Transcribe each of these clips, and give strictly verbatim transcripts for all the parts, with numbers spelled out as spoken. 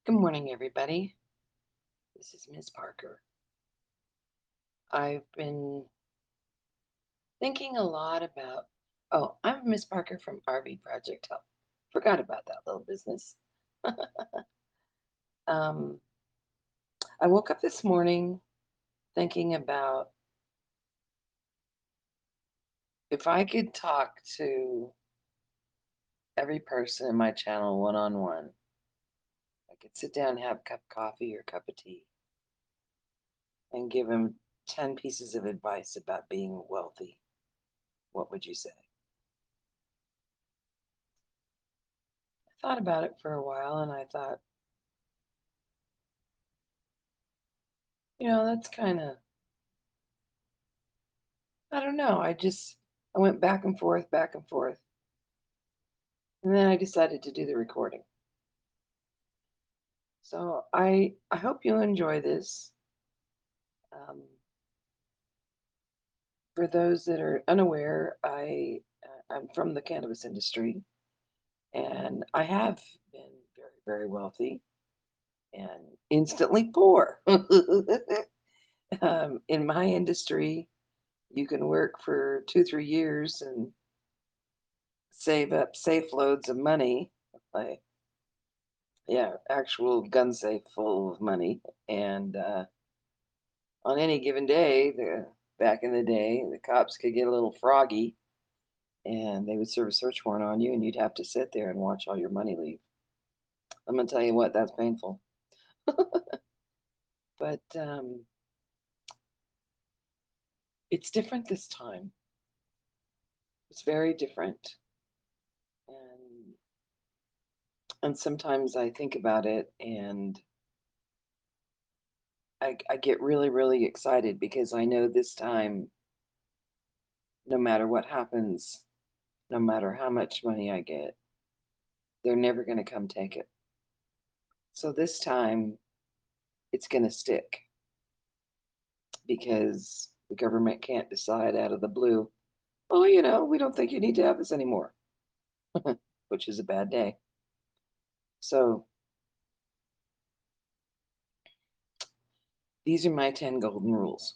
Good morning, everybody. This is Miss Parker. I've been thinking a lot about. Oh, I'm Miss Parker from R V Project Help. Forgot about that little business. um, I woke up this morning thinking about if I could talk to every person in my channel one on one, I could sit down and have a cup of coffee or a cup of tea and give them ten pieces of advice about being wealthy. What would you say? I thought about it for a while and I thought, you know, that's kind of, I don't know. I just, I went back and forth, back and forth. And then I decided to do the recording. So I, I hope you'll enjoy this. Um, for those that are unaware, I, uh, I'm from the cannabis industry and I have been very, very wealthy and instantly poor. um, in my industry, you can work for two, three years and save up safe loads of money. Like, yeah, actual gun safe full of money. And uh, on any given day, the back in the day, the cops could get a little froggy and they would serve a search warrant on you, and you'd have to sit there and watch all your money leave. I'm gonna tell you what, that's painful. But um, it's different this time. It's very different, and and sometimes I think about it, and I, I get really, really excited because I know this time, no matter what happens, no matter how much money I get, they're never going to come take it. So this time it's going to stick because the government can't decide out of the blue, oh, you know, we don't think you need to have this anymore, which is a bad day. So these are my ten golden rules.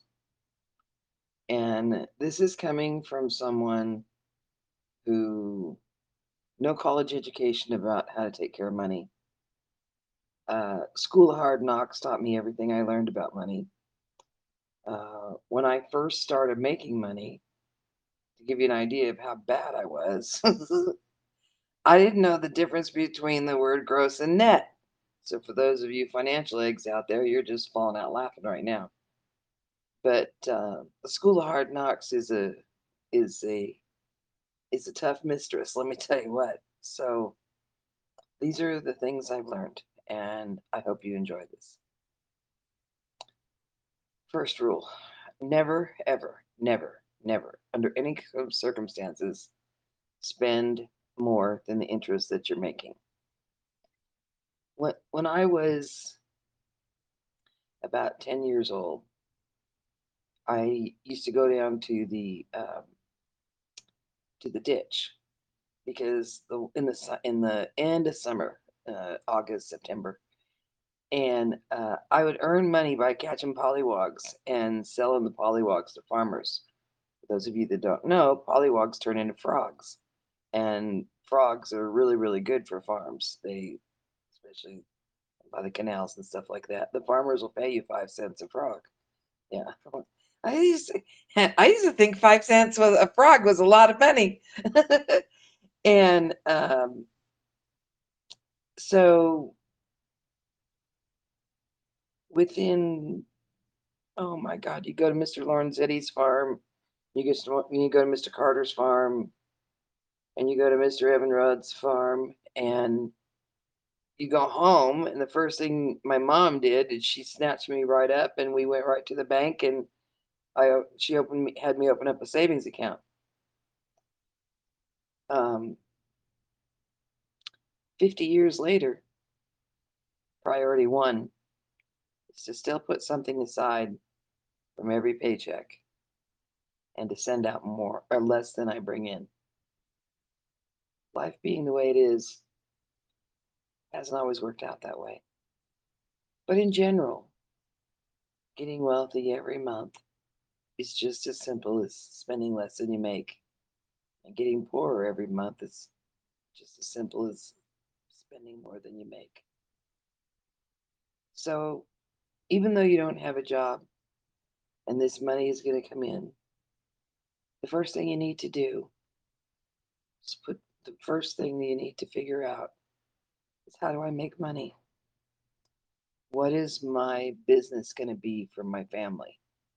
And this is coming from someone who no college education about how to take care of money. Uh, School of Hard Knocks taught me everything I learned about money. Uh, when I first started making money, to give you an idea of how bad I was, I didn't know the difference between the word gross and net. So for those of you financial eggs out there, you're just falling out laughing right now. But uh, the School of Hard Knocks is a is a is a tough mistress. Let me tell you what. So these are the things I've learned, and I hope you enjoy this. First rule: never, ever, never, never, under any circumstances, spend more than the interest that you're making. When when I was about ten years old, I used to go down to the um, to the ditch because the in the in the end of summer, uh, August, September, and uh, I would earn money by catching pollywogs and selling the pollywogs to farmers. For those of you that don't know, pollywogs turn into frogs, and frogs are really really good for farms. They, especially by the canals and stuff like that, the farmers will pay you five cents a frog. Yeah. I used to, I used to think five cents was a frog was a lot of money. And um, so within, oh my God, you go to Mister Lorenzetti's farm, you get you go to Mister Carter's farm, and you go to Mister Evan Rudd's farm, and you go home, and the first thing my mom did is she snatched me right up, and we went right to the bank, and I she opened me had me open up a savings account. Um, fifty years later, priority one is to still put something aside from every paycheck and to send out more or less than I bring in. Life being the way it is hasn't always worked out that way. But in general, getting wealthy every month is just as simple as spending less than you make. And getting poorer every month is just as simple as spending more than you make. So even though you don't have a job and this money is going to come in, the first thing you need to do is put the first thing that you need to figure out is, how do I make money? What is my business going to be for my family?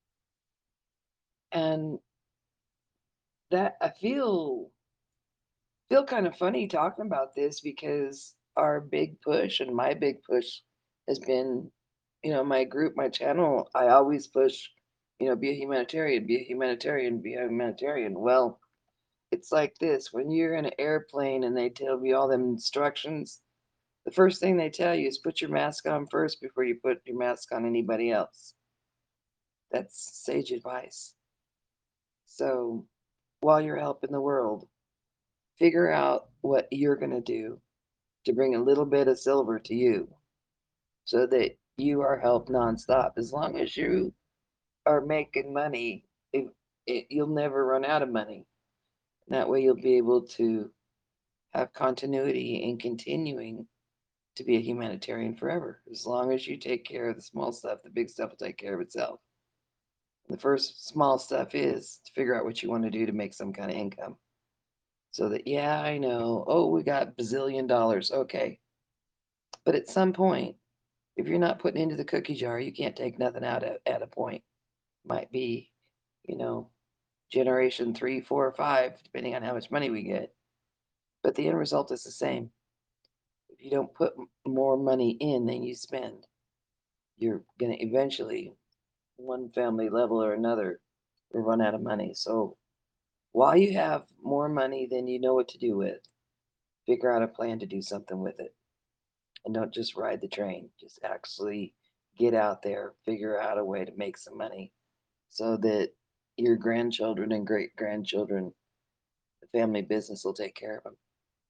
And that I feel feel kind of funny talking about this, because our big push and my big push has been, you know, my group, my channel, I always push, you know, be a humanitarian, be a humanitarian, be a humanitarian. Well, it's like this: when you're in an airplane and they tell you all them instructions, the first thing they tell you is put your mask on first before you put your mask on anybody else. That's sage advice. So while you're helping the world, figure out what you're going to do to bring a little bit of silver to you, so that you are helped nonstop. As long as you are making money, it, it, you'll never run out of money. That way you'll be able to have continuity in continuing to be a humanitarian forever. As long as you take care of the small stuff, the big stuff will take care of itself. The first small stuff is to figure out what you want to do to make some kind of income. So that, yeah, I know, oh, we got bazillion dollars. Okay. But at some point, if you're not putting into the cookie jar, you can't take nothing out at, at a point. Might be, you know, generation three, four, or five, depending on how much money we get. But the end result is the same. If you don't put more money in than you spend, you're going to eventually, one family level or another, will run out of money. So while you have more money than you know what to do with, figure out a plan to do something with it. And don't just ride the train. Just actually get out there, figure out a way to make some money, so that your grandchildren and great grandchildren, the family business will take care of them.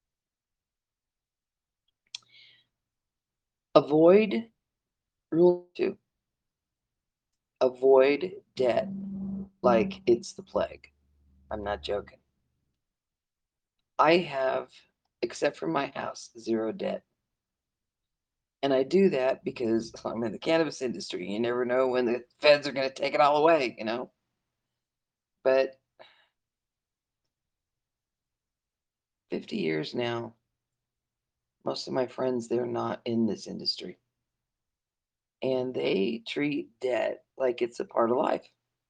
Avoid rule two: avoid debt like it's the plague. I'm not joking. I have, except for my house, zero debt. And I do that because I'm in the cannabis industry. You never know when the feds are going to take it all away, you know? But fifty years now, most of my friends, they're not in this industry. And they treat debt like it's a part of life.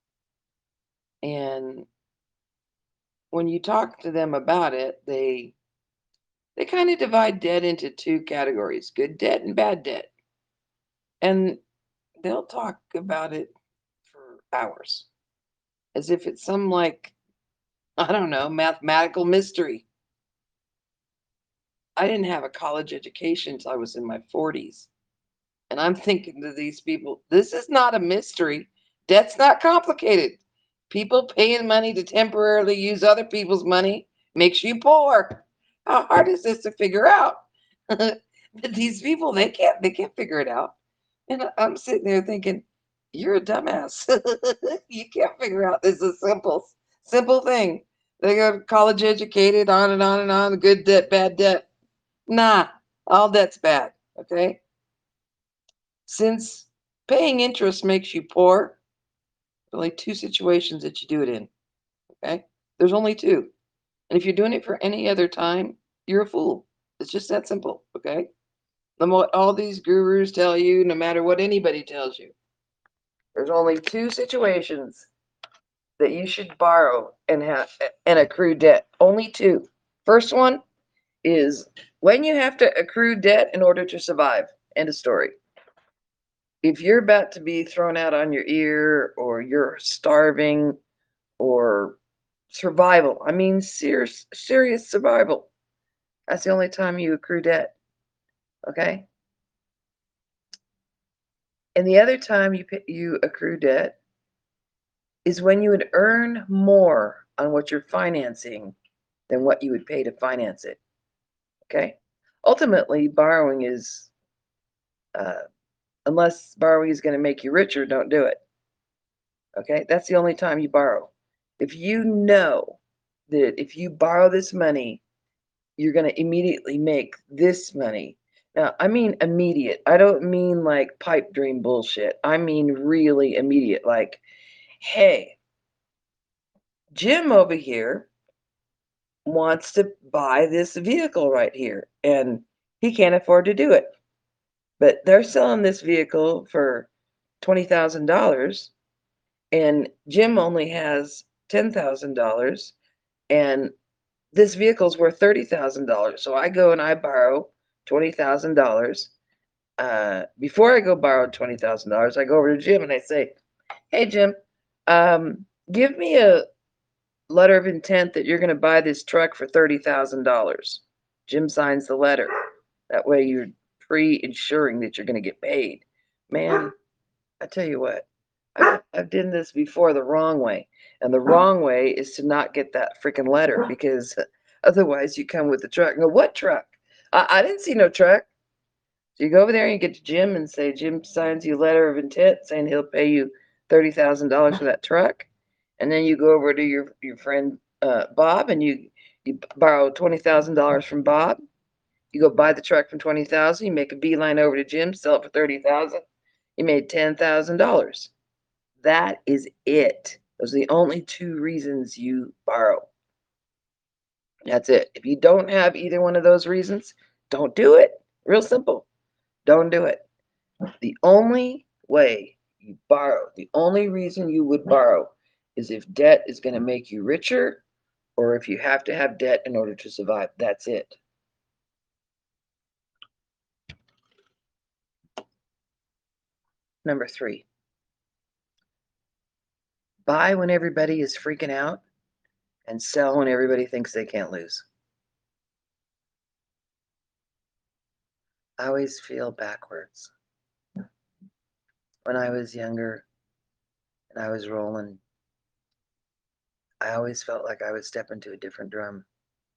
And when you talk to them about it, they they kind of divide debt into two categories: good debt and bad debt. And they'll talk about it for hours, as if it's some, like, I don't know, mathematical mystery. I didn't have a college education until I was in my forties. And I'm thinking to these people, this is not a mystery. Debt's not complicated. People paying money to temporarily use other people's money makes you poor. How hard is this to figure out? But these people, they can't they can't figure it out. And I- I'm sitting there thinking, you're a dumbass. You can't figure out this is simple, simple thing. They go college educated, on and on and on, good debt, bad debt. Nah, all debt's bad. Okay. Since paying interest makes you poor, there are only two situations that you do it in. Okay. There's only two. And if you're doing it for any other time, you're a fool. It's just that simple. Okay. No matter what all these gurus tell you, no matter what anybody tells you, there's only two situations that you should borrow and have and accrue debt. Only two. First one is when you have to accrue debt in order to survive. End of story. If you're about to be thrown out on your ear, or you're starving, or survival, I mean serious serious survival, that's the only time you accrue debt. Okay. And the other time you pay, you accrue debt is when you would earn more on what you're financing than what you would pay to finance it. Okay. Ultimately, borrowing is uh, Unless borrowing is going to make you richer, don't do it. Okay? That's the only time you borrow. If you know that if you borrow this money, you're going to immediately make this money. Now, I mean immediate. I don't mean like pipe dream bullshit. I mean really immediate. Like, hey, Jim over here wants to buy this vehicle right here, and he can't afford to do it. But they're selling this vehicle for twenty thousand dollars and Jim only has ten thousand dollars and this vehicle's worth thirty thousand dollars. So I go and I borrow twenty thousand dollars. Uh, before I go borrow twenty thousand dollars, I go over to Jim and I say, hey, Jim, um, give me a letter of intent that you're going to buy this truck for thirty thousand dollars. Jim signs the letter. That way you're pre-insuring that you're going to get paid. Man, I tell you what, I've, I've done this before the wrong way. And the wrong way is to not get that freaking letter because otherwise you come with the truck and go, what truck? I, I didn't see no truck. So you go over there and you get to Jim and say, Jim signs you a letter of intent saying he'll pay you thirty thousand dollars for that truck. And then you go over to your, your friend uh, Bob and you, you borrow twenty thousand dollars from Bob. You go buy the truck from twenty thousand dollars. You make a beeline over to Jim, sell it for thirty thousand dollars. You made ten thousand dollars. That is it. Those are the only two reasons you borrow. That's it. If you don't have either one of those reasons, don't do it. Real simple. Don't do it. The only way you borrow, the only reason you would borrow is if debt is going to make you richer or if you have to have debt in order to survive. That's it. Number three, buy when everybody is freaking out and sell when everybody thinks they can't lose. I always feel backwards. When I was younger and I was rolling, I always felt like I would step into a different drum.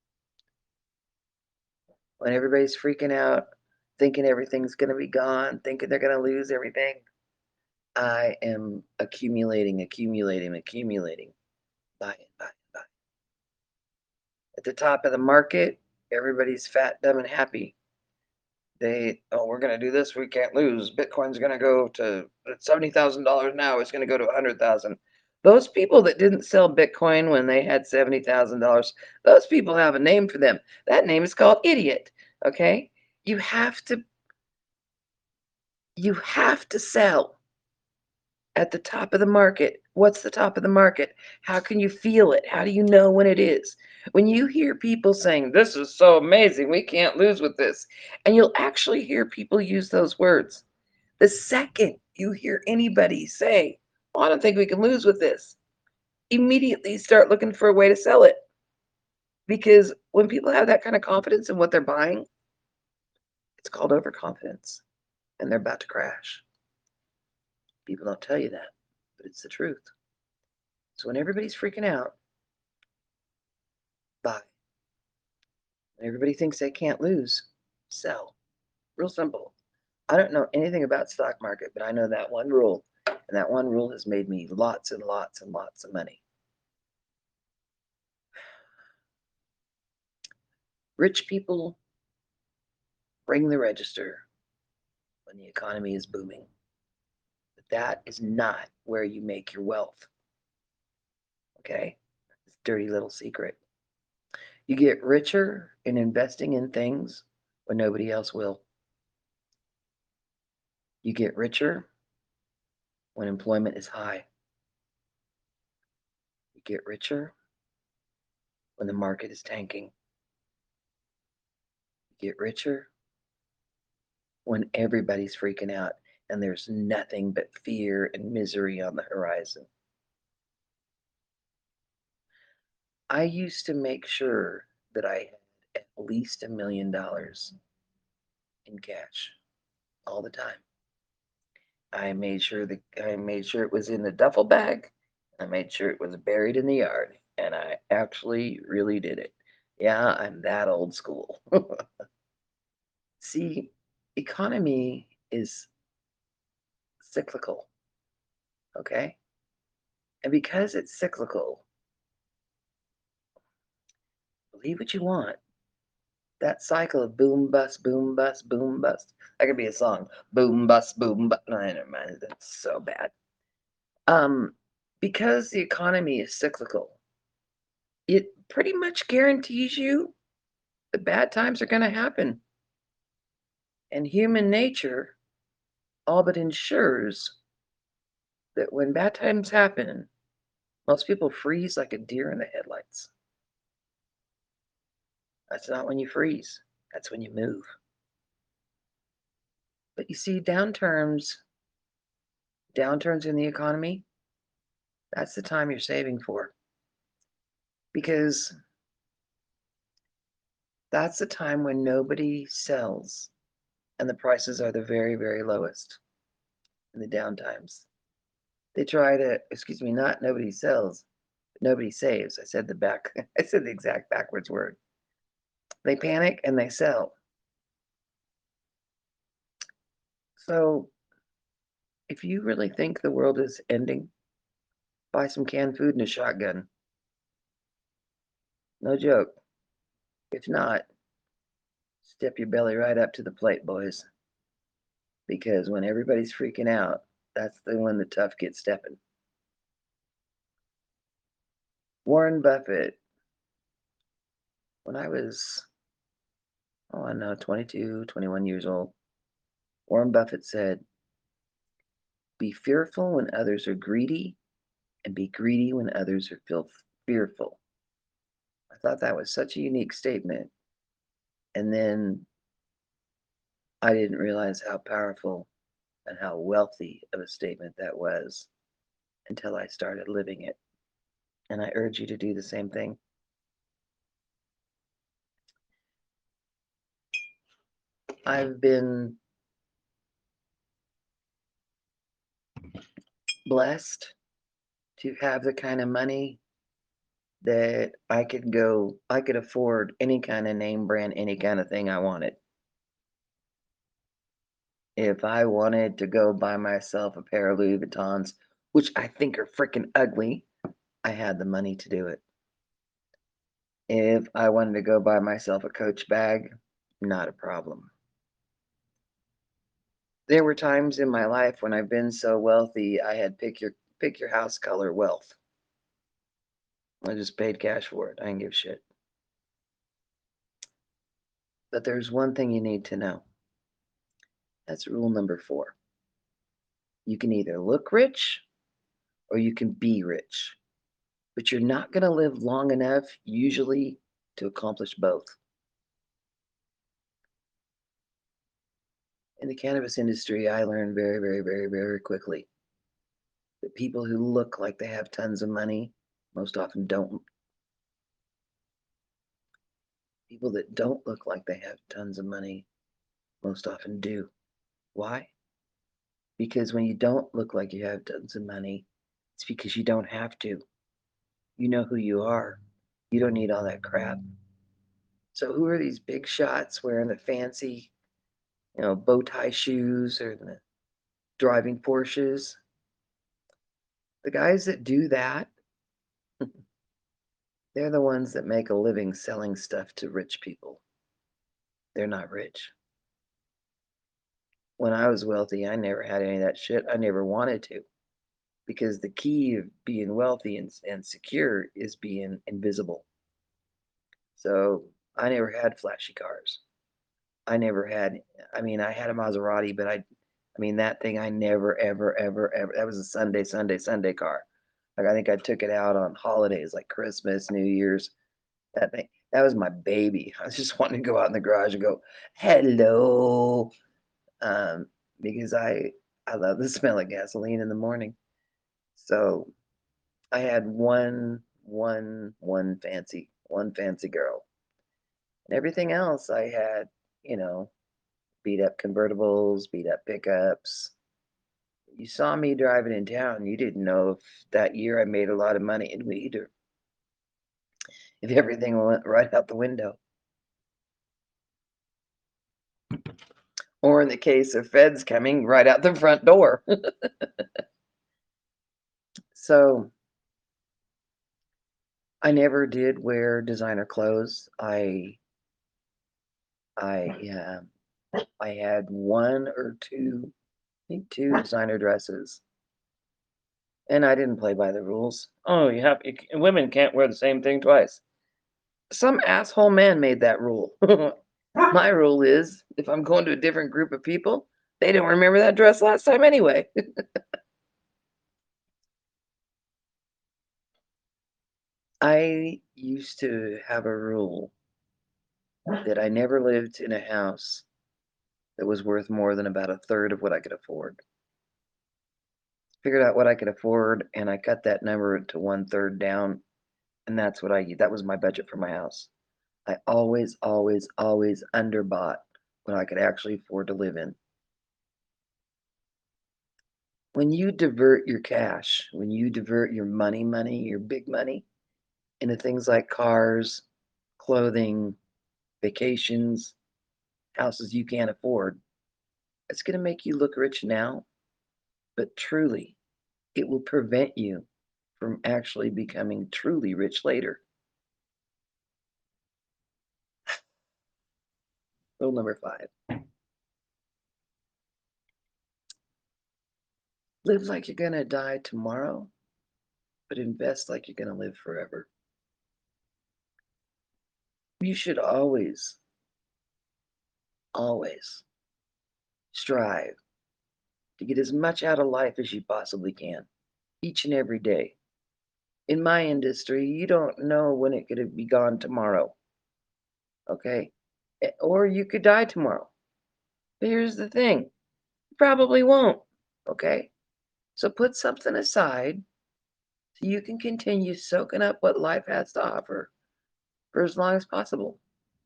When everybody's freaking out, thinking everything's going to be gone, thinking they're going to lose everything, I am accumulating, accumulating, accumulating, buying, buying, buying. At the top of the market, everybody's fat, dumb, and happy. They, oh, we're going to do this. We can't lose. Bitcoin's going to go to seventy thousand dollars now. It's going to go to one hundred thousand dollars. Those people that didn't sell Bitcoin when they had seventy thousand dollars, those people have a name for them. That name is called idiot. Okay? You have to, you have to sell at the top of the market. What's the top of the market? How can you feel it? How do you know when it is? When you hear people saying, this is so amazing, we can't lose with this, and you'll actually hear people use those words. The second you hear anybody say, oh, I don't think we can lose with this, immediately start looking for a way to sell it. Because when people have that kind of confidence in what they're buying, it's called overconfidence and they're about to crash. People don't tell you that, but it's the truth. So when everybody's freaking out, buy. When everybody thinks they can't lose, sell. Real simple. I don't know anything about stock market, but I know that one rule, and that one rule has made me lots and lots and lots of money. Rich people ring the register when the economy is booming. But that is not where you make your wealth. Okay? It's a dirty little secret. You get richer in investing in things when nobody else will. You get richer when employment is high. You get richer when the market is tanking. You get richer when everybody's freaking out and there's nothing but fear and misery on the horizon. I used to make sure that I had at least a million dollars in cash all the time. I made sure that I made sure it was in the duffel bag. I made sure it was buried in the yard, and I actually really did it. Yeah, I'm that old school. See, economy is cyclical. Okay? And because it's cyclical, believe what you want. That cycle of boom, bust, boom, bust, boom, bust. That could be a song. Boom, bust, boom, bust. No, never mind. That's so bad. Um, because the economy is cyclical, it pretty much guarantees you the bad times are going to happen. And human nature all but ensures that when bad times happen, most people freeze like a deer in the headlights. That's not when you freeze, that's when you move. But you see, downturns, downturns in the economy, that's the time you're saving for. Because that's the time when nobody sells and the prices are the very, very lowest in the downtimes. They try to, excuse me, not nobody sells, but nobody saves. I said the back, I said the exact backwards word. They panic and they sell. So if you really think the world is ending, buy some canned food and a shotgun. No joke. If not, step your belly right up to the plate, boys. Because when everybody's freaking out, that's the when the tough get stepping. Warren Buffett, when I was, oh, I don't know, twenty-two, twenty-one years old, Warren Buffett said, be fearful when others are greedy and be greedy when others are feel fearful. I thought that was such a unique statement. And then I didn't realize how powerful and how wealthy of a statement that was until I started living it. And I urge you to do the same thing. I've been blessed to have the kind of money that I could go, I could afford any kind of name brand, any kind of thing I wanted. If I wanted to go buy myself a pair of Louis Vuittons, which I think are freaking ugly, I had the money to do it. If I wanted to go buy myself a Coach bag, not a problem. There were times in my life when I've been so wealthy, I had pick your pick your house color wealth. I just paid cash for it. I didn't give a shit. But there's one thing you need to know. That's rule number four. You can either look rich or you can be rich, but you're not going to live long enough, usually, to accomplish both. In the cannabis industry, I learned very, very, very, very quickly that people who look like they have tons of money most often don't. People that don't look like they have tons of money most often do. Why? Because when you don't look like you have tons of money, it's because you don't have to. You know who you are. You don't need all that crap. So who are these big shots wearing the fancy, you know, bow tie shoes or the driving Porsches? The guys that do that, they're the ones that make a living selling stuff to rich people. They're not rich. When I was wealthy, I never had any of that shit. I never wanted to. Because the key of being wealthy and, and secure is being invisible. So I never had flashy cars. I never had, I mean, I had a Maserati, but I, I mean, that thing I never, ever, ever, ever, that was a Sunday, Sunday, Sunday car. Like, I think I took it out on holidays like Christmas, New Year's. That thing, that was my baby. I was just wanting to go out in the garage and go, hello. Um, because I, I love the smell of gasoline in the morning. So I had one, one, one fancy, one fancy girl. And everything else I had, you know, beat up convertibles, beat up pickups. You saw me driving in town. You didn't know if that year I made a lot of money in weed or if everything went right out the window. Or in the case of feds coming, right out the front door. So I never did wear designer clothes. I I yeah, I had one or two, I think two designer dresses, and I didn't play by the rules. Oh, you have you c women can't wear the same thing twice. Some asshole man made that rule. My rule is, if I'm going to a different group of people, they don't remember that dress last time anyway. I used to have a rule that I never lived in a house that was worth more than about a third of what I could afford. Figured out what I could afford, and I cut that number to one third down, and that's what I that was my budget for my house. I always, always, always underbought what I could actually afford to live in. When you divert your cash, when you divert your money, money, your big money, into things like cars, clothing, vacations, houses you can't afford, it's going to make you look rich now, but truly, it will prevent you from actually becoming truly rich later. Rule number five. Live like you're going to die tomorrow, but invest like you're going to live forever. You should always, always strive to get as much out of life as you possibly can, each and every day. In my industry, you don't know when it could be gone tomorrow. Okay? Eh, Or you could die tomorrow. But here's the thing, you probably won't. Okay? So put something aside so you can continue soaking up what life has to offer for as long as possible.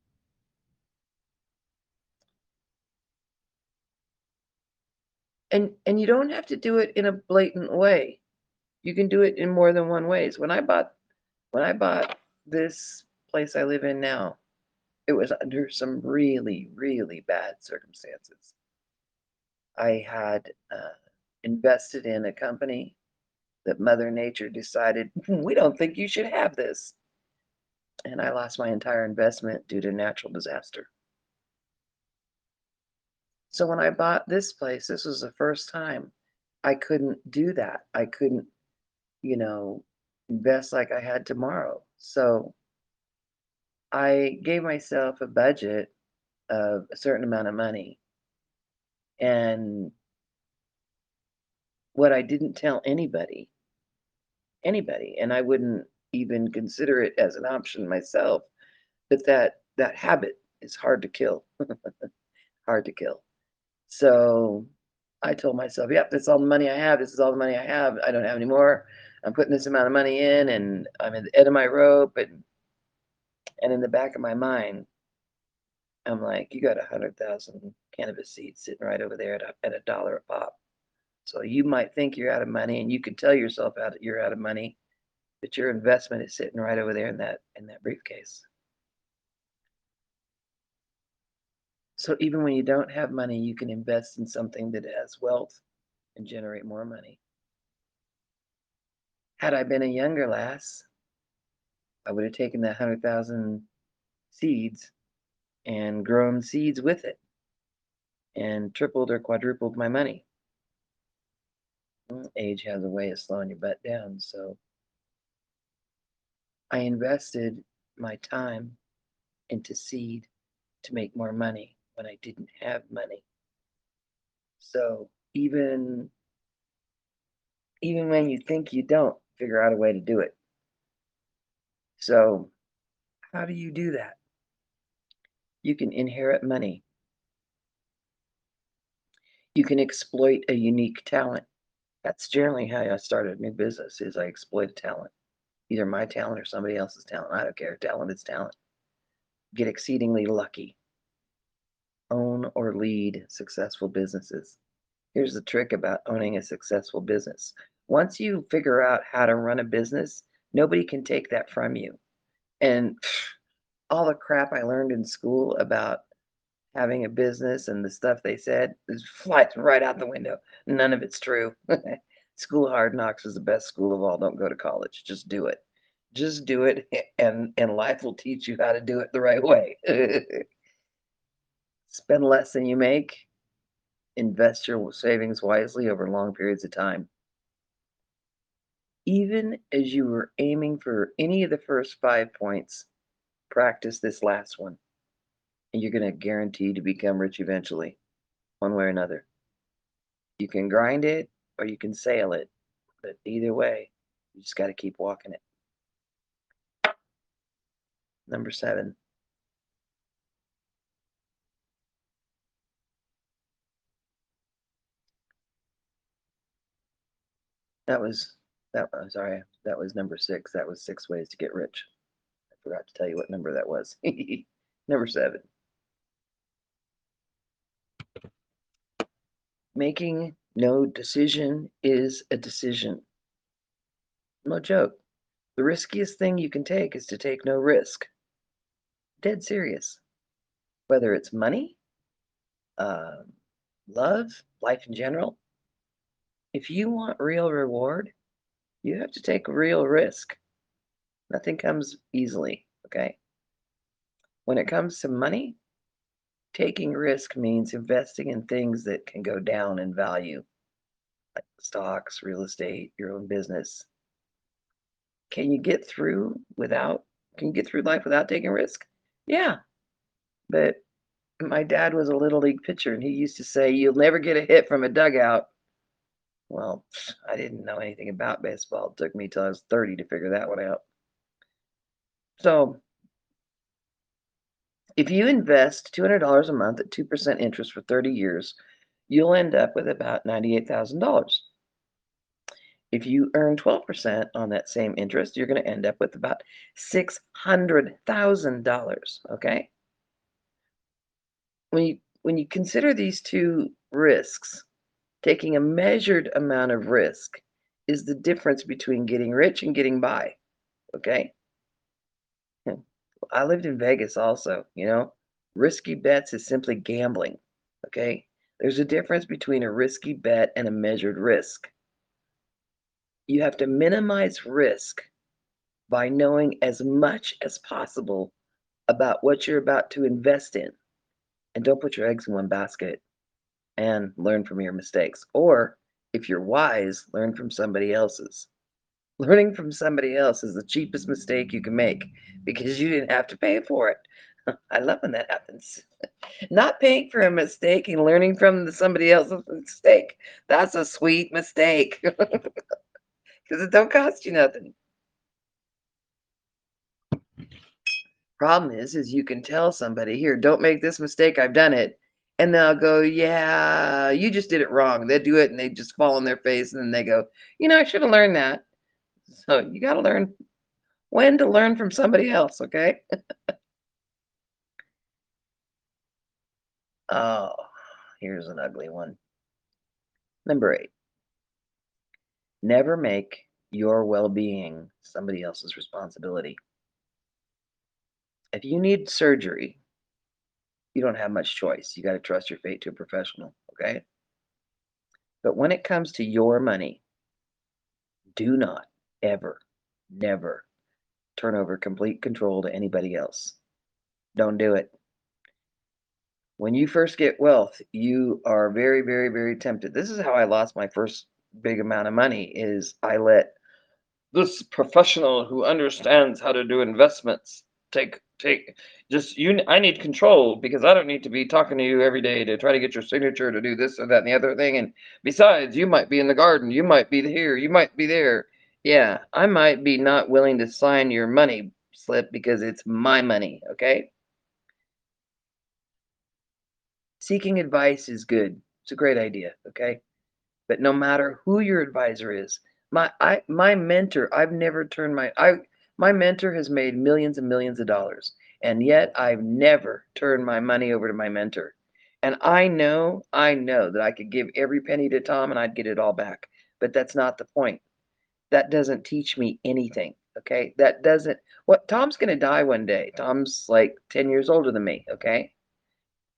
And and you don't have to do it in a blatant way. You can do it in more than one ways. When I bought when I bought this place I live in now, it was under some really, really bad circumstances. I had uh, invested in a company that Mother Nature decided, "Hmm, we don't think you should have this." And I lost my entire investment due to natural disaster. So when I bought this place, this was the first time I couldn't do that. I couldn't, you know, invest like I had tomorrow. So I gave myself a budget of a certain amount of money. And what I didn't tell anybody, anybody, and I wouldn't even consider it as an option myself, but that that habit is hard to kill. Hard to kill. So I told myself, yep, that's all the money I have. This is all the money I have. I don't have any more. I'm putting this amount of money in and I'm at the end of my rope. And, and in the back of my mind, I'm like, you got a hundred thousand cannabis seeds sitting right over there at a, at a dollar a pop. So you might think you're out of money and you can tell yourself out you're out of money, but your investment is sitting right over there in that in that briefcase. So even when you don't have money, you can invest in something that has wealth and generate more money. Had I been a younger lass, I would have taken that hundred thousand seeds and grown seeds with it and tripled or quadrupled my money. Well, age has a way of slowing your butt down, so I invested my time into seed to make more money when I didn't have money. So even even when you think you don't, figure out a way to do it. So how do you do that? You can inherit money. You can exploit a unique talent. That's generally how I started a new business is I exploit talent. Either my talent or somebody else's talent. I don't care. Talent is talent. Get exceedingly lucky. Own or lead successful businesses. Here's the trick about owning a successful business. Once you figure out how to run a business, nobody can take that from you. And all the crap I learned in school about having a business and the stuff they said is flying right out the window. None of it's true. School of Hard Knocks is the best school of all. Don't go to college. Just do it. Just do it, and and life will teach you how to do it the right way. Spend less than you make. Invest your savings wisely over long periods of time. Even as you were aiming for any of the first five points, practice this last one, and you're going to guarantee to become rich eventually, one way or another. You can grind it or you can sail it, but either way, you just got to keep walking it. Number seven. That was that was sorry, that was number six. That was six ways to get rich. I forgot to tell you what number that was. Number seven. Making no decision is a decision. No joke. The riskiest thing you can take is to take no risk. Dead serious. Whether it's money, uh, love, life in general. If you want real reward, you have to take real risk. Nothing comes easily, okay? When it comes to money, taking risk means investing in things that can go down in value, like stocks, real estate, your own business. Can you get through without, can you get through life without taking risk? Yeah, but my dad was a little league pitcher and he used to say, you'll never get a hit from a dugout. Well, I didn't know anything about baseball. It took me till I was thirty to figure that one out. So if you invest two hundred dollars a month at two percent interest for thirty years, you'll end up with about ninety-eight thousand dollars. If you earn twelve percent on that same interest, you're going to end up with about six hundred thousand dollars, okay? When you when you consider these two risks, taking a measured amount of risk is the difference between getting rich and getting by, okay? I lived in Vegas also, you know? Risky bets is simply gambling, okay? There's a difference between a risky bet and a measured risk. You have to minimize risk by knowing as much as possible about what you're about to invest in. And don't put your eggs in one basket, and learn from your mistakes. Or if you're wise, learn from somebody else's. Learning from somebody else is the cheapest mistake you can make because you didn't have to pay for it. I love when that happens. Not paying for a mistake and learning from the, somebody else's mistake. That's a sweet mistake because it don't cost you nothing. Problem is, is you can tell somebody, here, don't make this mistake. I've done it. And they'll go, yeah, you just did it wrong. They do it and they just fall on their face and then they go, you know, I should have learned that. So you got to learn when to learn from somebody else, okay? Oh, here's an ugly one. Number eight, never make your well-being somebody else's responsibility. If you need surgery, you don't have much choice. You got to trust your fate to a professional, okay? But when it comes to your money, do not ever, never turn over complete control to anybody else. Don't do it. When you first get wealth, you are very, very, very tempted. This is how I lost my first big amount of money is I let this professional who understands how to do investments take take just you I need control because I don't need to be talking to you every day to try to get your signature to do this or that and the other thing. And besides, you might be in the garden, you might be here, you might be there. Yeah, I might be not willing to sign your money slip because it's my money, okay? Seeking advice is good. It's a great idea, okay? But no matter who your advisor is, my I my mentor, I've never turned my I my mentor has made millions and millions of dollars, and yet I've never turned my money over to my mentor. And I know, I know that I could give every penny to Tom and I'd get it all back. But that's not the point. That doesn't teach me anything, okay? That doesn't what Tom's going to die one day. Tom's like ten years older than me, okay?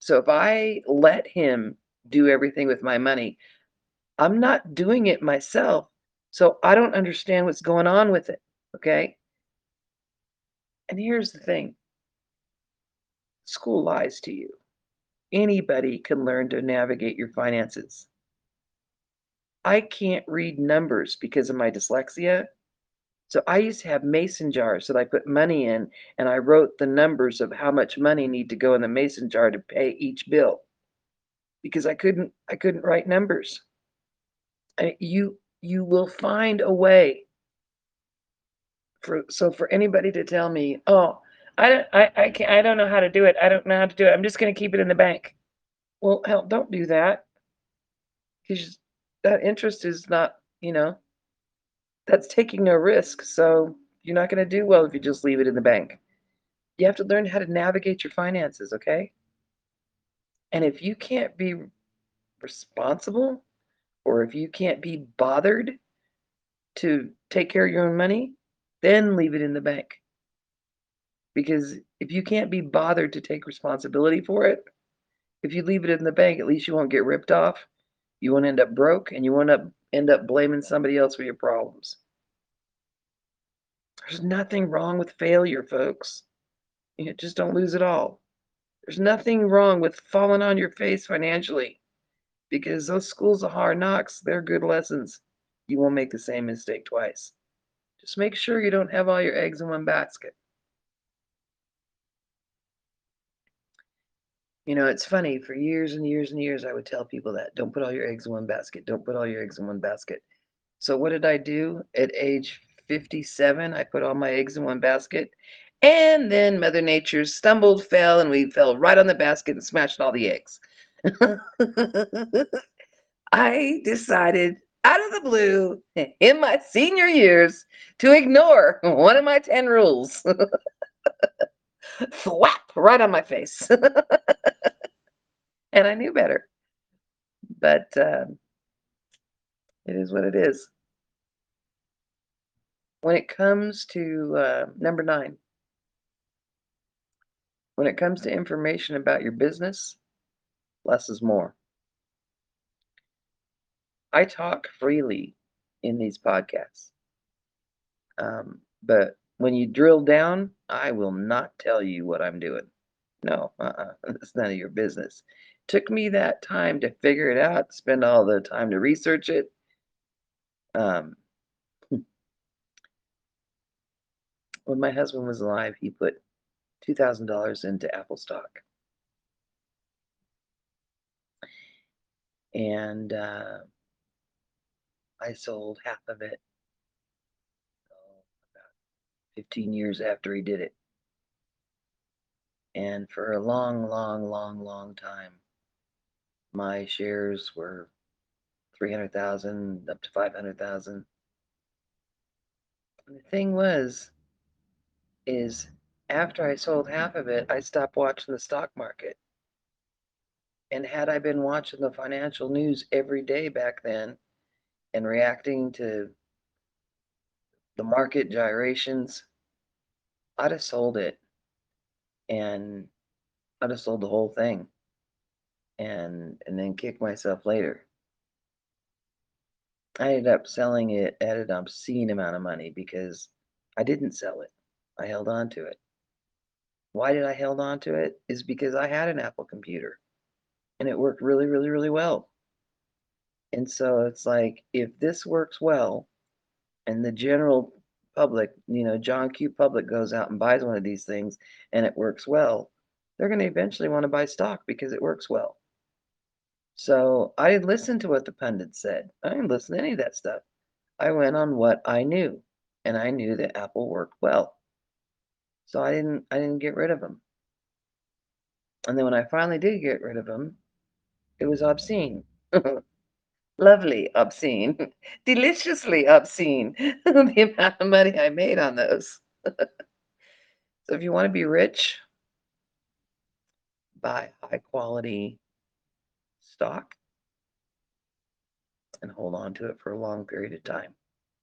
So if I let him do everything with my money, I'm not doing it myself. So I don't understand what's going on with it. Okay. And here's the thing, school lies to you. Anybody can learn to navigate your finances. I can't read numbers because of my dyslexia. So I used to have mason jars that I put money in, and I wrote the numbers of how much money need to go in the mason jar to pay each bill because I couldn't I couldn't write numbers. I, you you will find a way for so for anybody to tell me, oh, I don't, I, I can't, I don't know how to do it. I don't know how to do it. I'm just gonna keep it in the bank. well, hell, don't do that because that interest is not, you know, that's taking no risk. So you're not going to do well if you just leave it in the bank. You have to learn how to navigate your finances, okay? And if you can't be responsible or if you can't be bothered to take care of your own money, then leave it in the bank. Because if you can't be bothered to take responsibility for it, if you leave it in the bank, at least you won't get ripped off. You won't end up broke and you won't up, end up blaming somebody else for your problems. There's nothing wrong with failure, folks. You know, just don't lose it all. There's nothing wrong with falling on your face financially because those schools of hard knocks, they're good lessons. You won't make the same mistake twice. Just make sure you don't have all your eggs in one basket. You know, it's funny, for years and years and years, I would tell people that don't put all your eggs in one basket. Don't put all your eggs in one basket. So, what did I do at age fifty-seven? I put all my eggs in one basket. And then Mother Nature stumbled, fell, and we fell right on the basket and smashed all the eggs. I decided out of the blue in my senior years to ignore one of my ten rules. Thwap right on my face. And I knew better. But um, it is what it is. When it comes to uh, number nine, when it comes to information about your business, less is more. I talk freely in these podcasts. Um, but when you drill down, I will not tell you what I'm doing. No, uh-uh, it's none of your business. Took me that time to figure it out, spend all the time to research it. Um, when my husband was alive, he put two thousand dollars into Apple stock. And uh, I sold half of it oh, about fifteen years after he did it. And for a long, long, long, long time, my shares were three hundred thousand up to five hundred thousand. And the thing was, is after I sold half of it, I stopped watching the stock market. And had I been watching the financial news every day back then and reacting to the market gyrations, I'd have sold it and I'd have sold the whole thing and and then kicked myself later. I ended up selling it at an obscene amount of money because I didn't sell it. I held on to it. Why did I held on to it? Is because I had an Apple computer and it worked really, really, really well. And so it's like, if this works well and the general public, you know, John Q. Public goes out and buys one of these things and it works well, they're going to eventually want to buy stock because it works well. So I didn't listen to what the pundits said. I didn't listen to any of that stuff. I went on what I knew, and I knew that Apple worked well. So I didn't I didn't get rid of them. And then when I finally did get rid of them, it was obscene. Lovely obscene. Deliciously obscene. The amount of money I made on those. So if you want to be rich, buy high quality stock and hold on to it for a long period of time.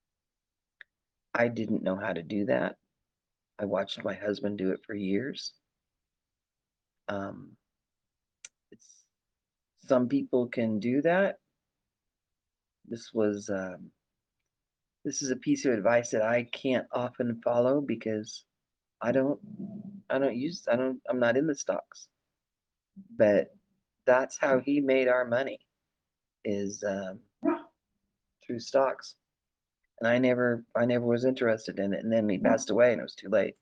I didn't know how to do that. I watched my husband do it for years. Um, some people can do that. This was um, this is a piece of advice that I can't often follow because I don't I don't use I don't I'm not in the stocks. But that's how he made our money is um, through stocks. And I never I never was interested in it, and then he passed away and it was too late.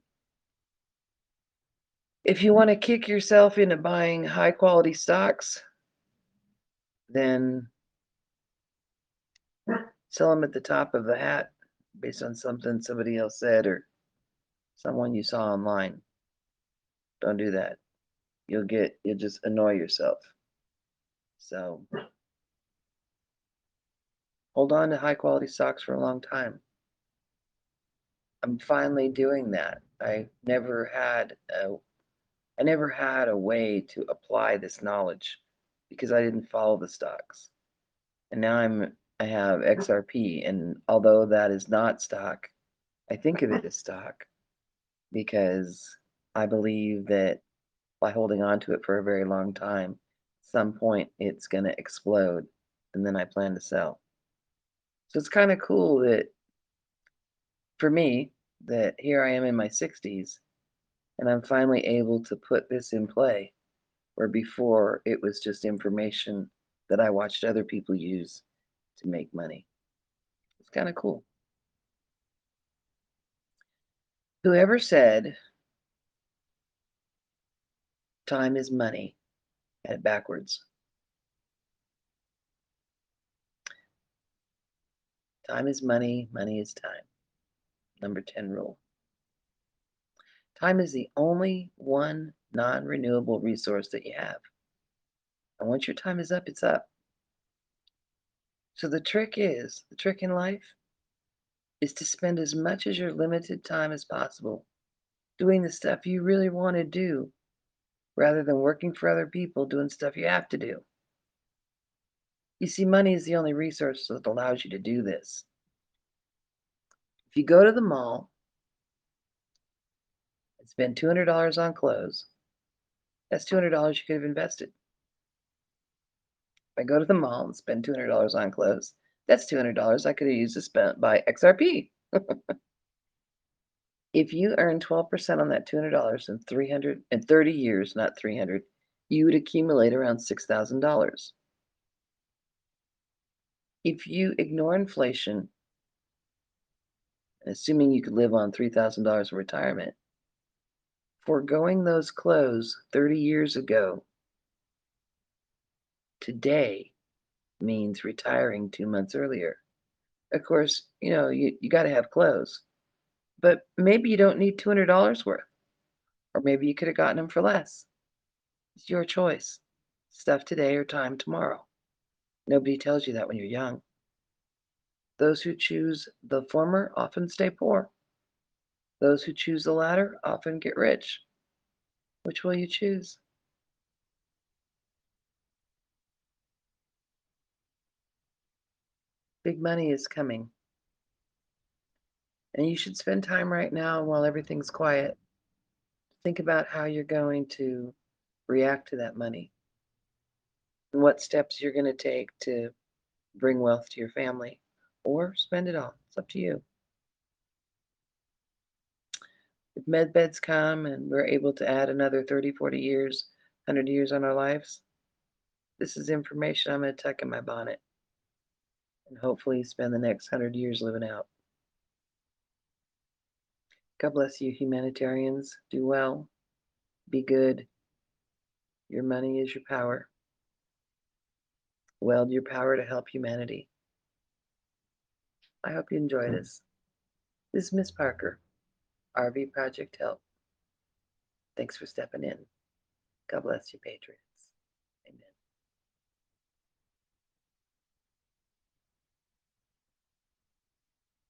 If you want to kick yourself into buying high quality stocks, then sell them at the top of the hat based on something somebody else said or someone you saw online. Don't do that. You'll get you'll just annoy yourself. So hold on to high quality stocks for a long time. I'm finally doing that. I never had a I never had a way to apply this knowledge because I didn't follow the stocks. And now I'm I have X R P, and although that is not stock, I think of it as stock because I believe that by holding on to it for a very long time, at some point it's going to explode, and then I plan to sell. So it's kind of cool that for me that here I am in my sixties and I'm finally able to put this in play, where before it was just information that I watched other people use to make money. It's kind of cool. Whoever said time is money had it backwards. Time is money, money is time. Number ten rule. Time is the only one non-renewable resource that you have. And once your time is up, it's up. So the trick is, the trick in life is to spend as much of your limited time as possible doing the stuff you really want to do rather than working for other people doing stuff you have to do. You see, money is the only resource that allows you to do this. If you go to the mall and spend two hundred dollars on clothes, that's two hundred dollars you could have invested. If I go to the mall and spend two hundred dollars on clothes, that's two hundred dollars I could have used to spend buy X R P. If you earn twelve percent on that two hundred dollars in three hundred thirty years, not three hundred, you would accumulate around six thousand dollars. If you ignore inflation, assuming you could live on three thousand dollars of retirement, foregoing those clothes thirty years ago today means retiring two months earlier. Of course, you know, you, you got to have clothes, but maybe you don't need two hundred dollars worth, or maybe you could have gotten them for less. It's your choice. Stuff today or time tomorrow. Nobody tells you that when you're young. Those who choose the former often stay poor. Those who choose the latter often get rich. Which will you choose? Big money is coming. And you should spend time right now while everything's quiet. Think about how you're going to react to that money and what steps you're going to take to bring wealth to your family or spend it all. It's up to you. If med beds come and we're able to add another thirty, forty years, one hundred years on our lives, this is information I'm going to tuck in my bonnet and hopefully spend the next one hundred years living out. God bless you, humanitarians. Do well. Be good. Your money is your power. Weld your power to help humanity. I hope you enjoy this. This is Miss Parker, R V Project Help. Thanks for stepping in. God bless you, Patriots.